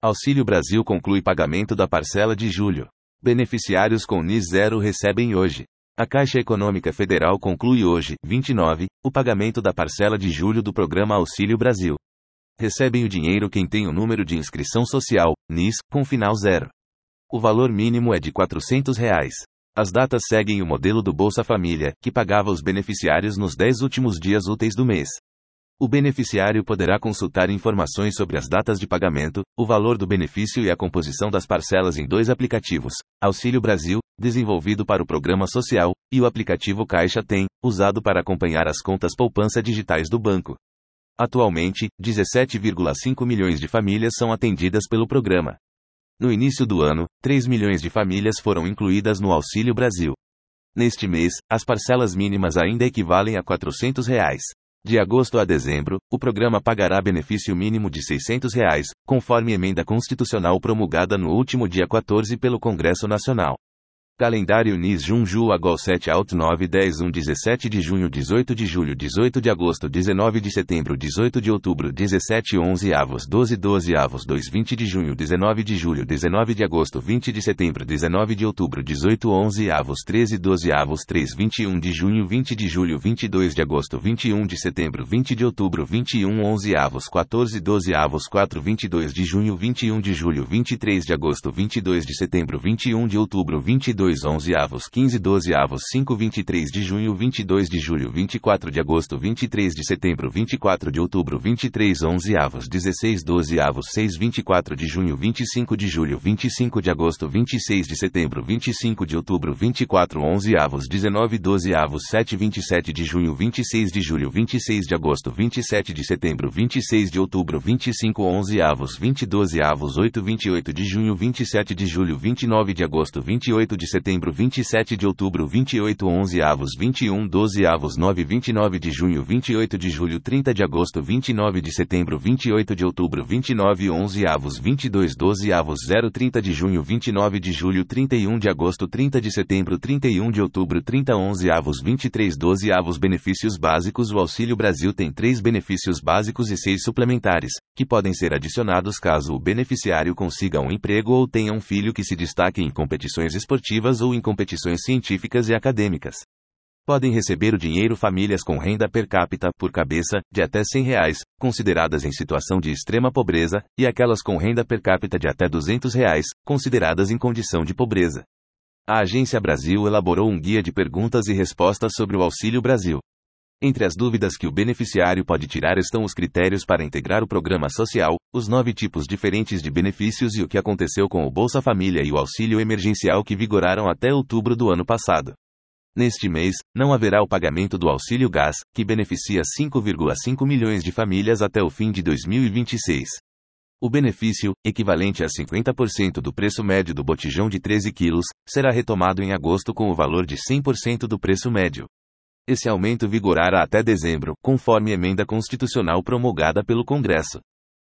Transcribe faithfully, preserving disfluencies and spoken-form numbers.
Auxílio Brasil conclui pagamento da parcela de julho. Beneficiários com N I S zero recebem hoje. A Caixa Econômica Federal conclui hoje, vinte e nove, o pagamento da parcela de julho do programa Auxílio Brasil. Recebem o dinheiro quem tem o número de inscrição social, N I S, com final zero. O valor mínimo é de quatrocentos reais. As datas seguem o modelo do Bolsa Família, que pagava os beneficiários nos dez últimos dias úteis do mês. O beneficiário poderá consultar informações sobre as datas de pagamento, o valor do benefício e a composição das parcelas em dois aplicativos: Auxílio Brasil, desenvolvido para o programa social, e o aplicativo Caixa Tem, usado para acompanhar as contas poupança digitais do banco. Atualmente, dezessete vírgula cinco milhões de famílias são atendidas pelo programa. No início do ano, três milhões de famílias foram incluídas no Auxílio Brasil. Neste mês, as parcelas mínimas ainda equivalem a quatrocentos reais. De agosto a dezembro, o programa pagará benefício mínimo de seiscentos reais, conforme emenda constitucional promulgada no último dia quatorze pelo Congresso Nacional. Calendário N I S Junju Agol sete Alt nove dez um dezessete de junho dezoito de julho dezoito de agosto dezenove de setembro dezoito de outubro dezessete onze avos doze doze avos dois vinte de junho dezenove de julho dezenove de agosto vinte de setembro dezenove de outubro dezoito onze avos treze doze avos três vinte e um de junho vinte de julho vinte e dois de agosto vinte e um de setembro vinte de outubro vinte e um onze avos quatorze doze avos quatro vinte e dois de junho vinte e um de julho vinte e três de agosto vinte e dois de setembro vinte e um de outubro vinte e dois onze avos quinze doze avos cinco vinte e três de junho vinte e dois de julho vinte e quatro de agosto vinte e três de setembro vinte e quatro de outubro vinte e três onze avos dezesseis doze avos seis vinte e quatro de junho vinte e cinco de julho vinte e cinco de agosto vinte e seis de setembro vinte e cinco de outubro vinte e quatro onze avos dezenove doze avos sete vinte e sete de junho vinte e seis de julho vinte e seis de agosto vinte e sete de setembro vinte e seis de outubro vinte e cinco onze avos vinte e doze avos oito vinte e oito de junho vinte e sete de julho vinte e nove de agosto vinte e oito de setembro vinte e sete de outubro vinte e oito onze avos vinte e um doze avos nove vinte e nove de junho vinte e oito de julho trinta de agosto vinte e nove de setembro vinte e oito de outubro vinte e nove onze avos vinte e dois doze avos zero trinta de junho vinte e nove de julho trinta e um de agosto trinta de setembro trinta e um de outubro trinta onze avos vinte e três doze avos Benefícios básicos. O Auxílio Brasil tem três benefícios básicos e seis suplementares, que podem ser adicionados caso o beneficiário consiga um emprego ou tenha um filho que se destaque em competições esportivas ou em competições científicas e acadêmicas. Podem receber o dinheiro famílias com renda per capita, por cabeça, de até cem reais, consideradas em situação de extrema pobreza, e aquelas com renda per capita de até duzentos reais, consideradas em condição de pobreza. A Agência Brasil elaborou um guia de perguntas e respostas sobre o Auxílio Brasil. Entre as dúvidas que o beneficiário pode tirar estão os critérios para integrar o programa social, os nove tipos diferentes de benefícios e o que aconteceu com o Bolsa Família e o auxílio emergencial que vigoraram até outubro do ano passado. Neste mês, não haverá o pagamento do Auxílio Gás, que beneficia cinco vírgula cinco milhões de famílias até o fim de dois mil e vinte e seis. O benefício, equivalente a cinquenta por cento do preço médio do botijão de treze quilos, será retomado em agosto com o valor de cem por cento do preço médio. Esse aumento vigorará até dezembro, conforme emenda constitucional promulgada pelo Congresso.